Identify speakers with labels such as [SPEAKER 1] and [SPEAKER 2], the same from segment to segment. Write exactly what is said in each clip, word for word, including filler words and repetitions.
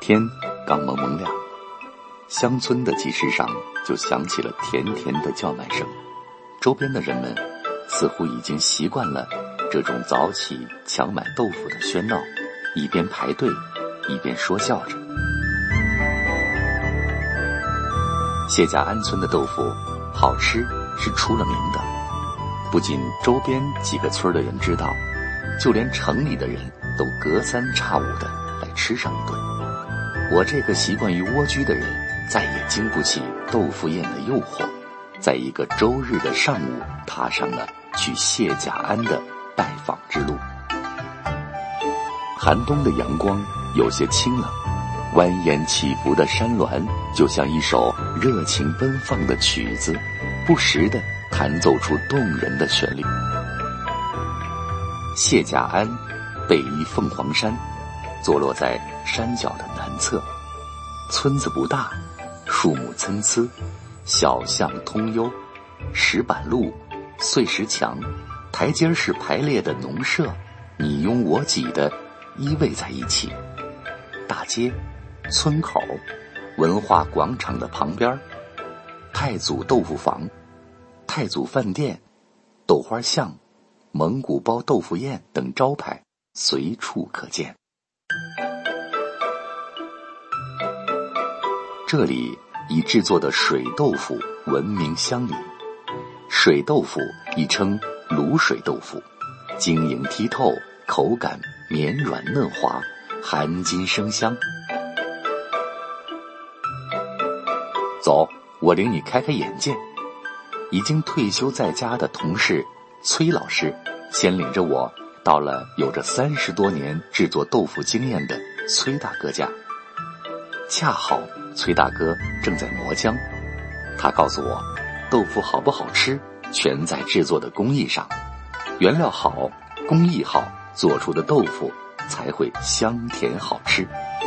[SPEAKER 1] 天刚蒙蒙亮，乡村的集市上就响起了甜甜的叫卖声。周边的人们似乎已经习惯了这种早起抢买豆腐的喧闹，一边排队一边说笑着。谢家安村的豆腐好吃是出了名的，不仅周边几个村的人知道，就连城里的人都隔三差五的来吃上一顿。我这个习惯于蜗居的人再也经不起豆腐宴的诱惑，在一个周日的上午踏上了去谢家安的拜访之路。寒冬的阳光有些清冷，蜿蜒起伏的山峦就像一首热情奔放的曲子，不时地弹奏出动人的旋律。谢家安背依凤凰山，坐落在山脚的南侧，村子不大，树木参差，小巷通幽，石板路、碎石墙、台阶式排列的农舍，你拥我挤的依偎在一起。大街、村口、文化广场的旁边，太祖豆腐坊、太祖饭店、豆花巷、蒙古包豆腐宴等招牌随处可见。这里以制作的水豆腐闻名乡里。水豆腐亦称卤水豆腐，晶莹剔透，口感绵软嫩滑，含金生香。走，我领你开开眼界。已经退休在家的同事崔老师先领着我到了有着三十多年制作豆腐经验的崔大哥家。恰好崔大哥正在磨浆，他告诉我，豆腐好不好吃全在制作的工艺上，原料好，工艺好，做出的豆腐才会香甜好吃。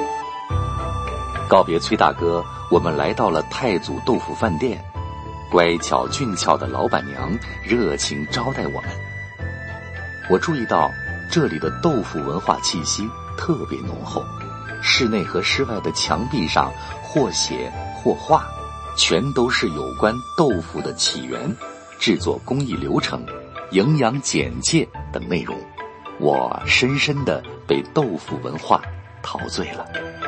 [SPEAKER 1] 告别崔大哥，我们来到了太祖豆腐饭店，乖巧俊俏的老板娘热情招待我们。我注意到这里的豆腐文化气息特别浓厚，室内和室外的墙壁上或写或画，全都是有关豆腐的起源、制作工艺流程、营养简介等内容。我深深地被豆腐文化陶醉了。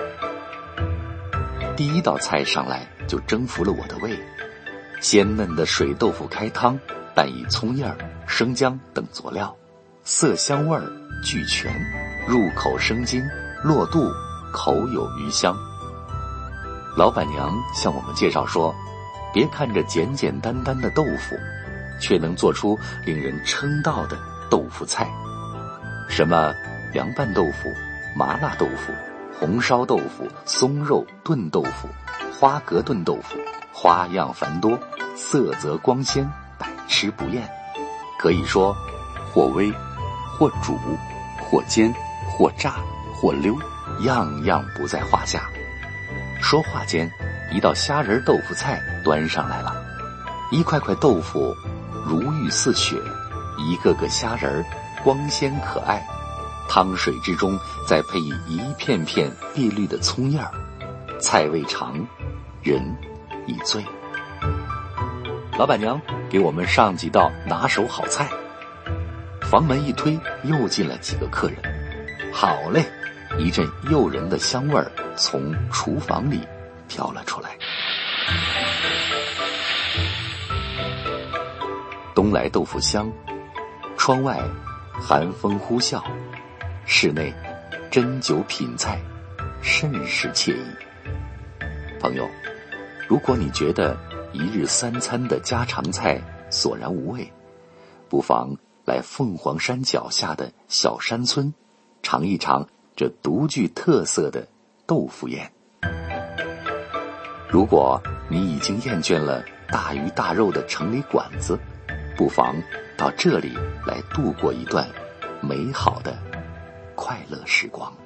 [SPEAKER 1] 第一道菜上来就征服了我的胃，鲜嫩的水豆腐开汤，拌以葱叶、生姜等佐料，色香味俱全，入口生津，落肚口有余香。老板娘向我们介绍说，别看着简简单单的豆腐，却能做出令人称道的豆腐菜。什么凉拌豆腐、麻辣豆腐、红烧豆腐、松肉炖豆腐、花蛤炖豆腐，花样繁多，色泽光鲜，百吃不厌。可以说或煨或煮或煎或炸或溜，样样不在话下。说话间，一道虾仁豆腐菜端上来了，一块块豆腐如玉似雪，一个个虾仁光鲜可爱，汤水之中再配以一片片碧绿的葱叶，菜味长，人已醉。老板娘给我们上几道拿手好菜，房门一推，又进了几个客人。好嘞，一阵诱人的香味儿从厨房里飘了出来。东来豆腐香，窗外寒风呼啸，室内斟酒品菜，甚是惬意。朋友，如果你觉得一日三餐的家常菜索然无味，不妨来凤凰山脚下的小山村尝一尝这独具特色的豆腐宴。如果你已经厌倦了大鱼大肉的城里馆子，不妨到这里来度过一段美好的快乐时光。